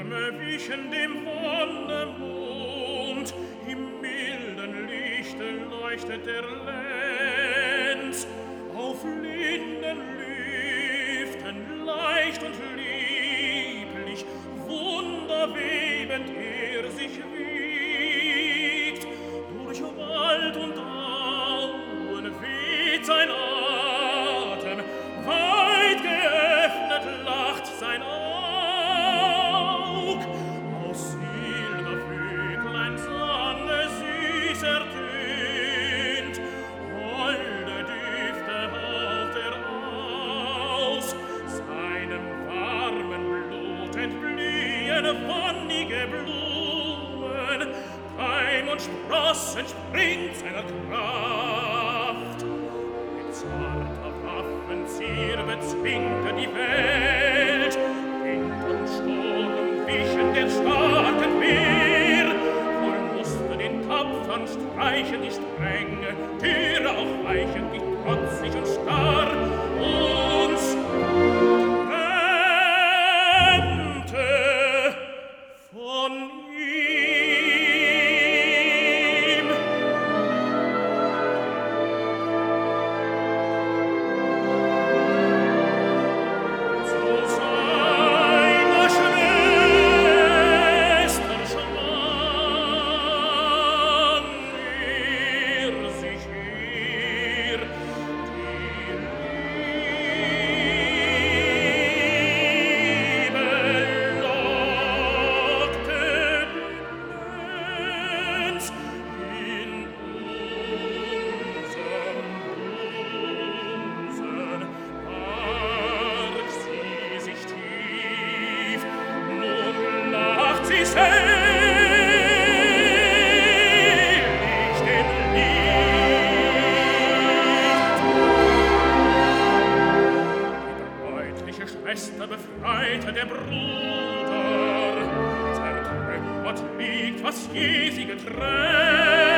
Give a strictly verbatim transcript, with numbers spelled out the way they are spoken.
wichen dem Wonnemond, im milden Lichte leuchtet der Lenz, auf linden Lüften leicht und lieblich, wunderwebend er sich wiegt, durch Wald und Auen weht sein Atem, weit geöffnet lacht sein Aug, aus Silbervöglein Sange süß ertönt, holde Düfte haucht er aus, seinem warmen Blut entblühen wonnige Blumen, Keim und Spross entspringt seiner Kraft. Mit zarter Waffenzier bezwingt er die Welt, Wind und Sturm wichen der starken Wehr, voll musste den Tapfern streichen die Stränge, Türe auch weichen, die trotzig und starr uns trennte von ihm. Zu seiner Schwester schwang er sich her, die Liebe lockte den Lenz in unserem Busen, barg sie sich tief, nun lacht sie selig den Licht. Die bräutliche Schwester befreite der Bruder, zertrümmert liegt, was je sie getrennt.